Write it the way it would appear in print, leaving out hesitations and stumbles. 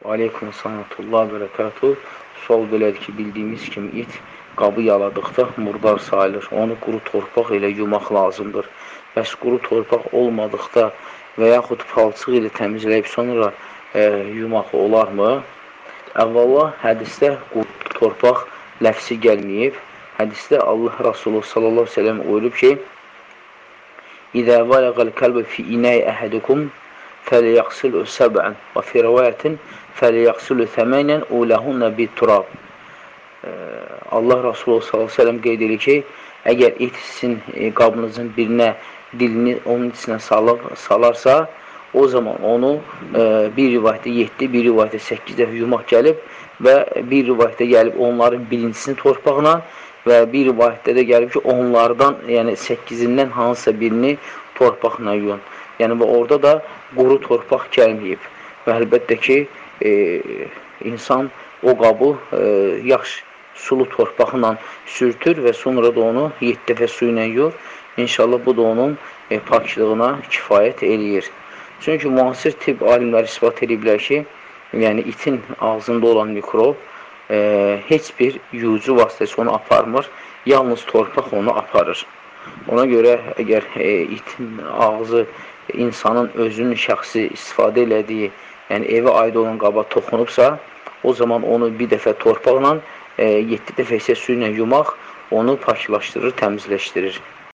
Aleykum sənətullah və bərəkatuhu. Sual belədir ki, bildiyimiz kimi it qabı yaladıqda murdar sayılır. Onu quru torpaq ilə yumaq lazımdır. Bəs quru torpaq olmadıqda və yaxud palçıq ilə təmizləyib sonra yumaq olarmı? Əvvəla, hədisdə quru torpaq ləfsi gəlməyib. Hədisdə Allah Rasulü sallallahu aleyhi ve sellem buyurub ki, İzə vələqəl kəlbə fi inəy əhədikum fəliyəqsilü səbən və fi rəvayətin fəliyəqsilü thəmənən uləhunə bit-turab. Allah Rasulü sallallahu aleyhi ve sellem qeyd edir ki, əgər it sizin qabınızın birinə dilini onun içinə salarsa, o zaman onu bir rivayətdə 7, bir rivayətdə 8 dəfə yumaq gəlib və bir rivayətdə gəlib onların birincisini torpaqla və bir rivayətdə də gəlib ki, onlardan, yəni 8-indən hansısa birini torpaqla yuyun. Yəni, və orada da quru torpaq gəlməyib. Və əlbəttə ki, insan o qabı yaxşı sulu torpaqla sürtür və sonra da onu 7 dəfə su ilə yuyur. İnşallah bu da onun paklığına kifayət eləyir. Çünki müasir tibb alimləri ispat ediblər ki, yəni itin ağzında olan mikrob heç bir yuyucu vasitəsi onu aparmır, yalnız torpaq onu aparır. Ona görə əgər itin ağzı insanın özünün şəxsi istifadə elədiyi, yəni evə aid olan qaba toxunubsa, o zaman onu bir dəfə torpaqla, 7 dəfə isə su ilə yumaq onu paklaşdırır, təmizləşdirir.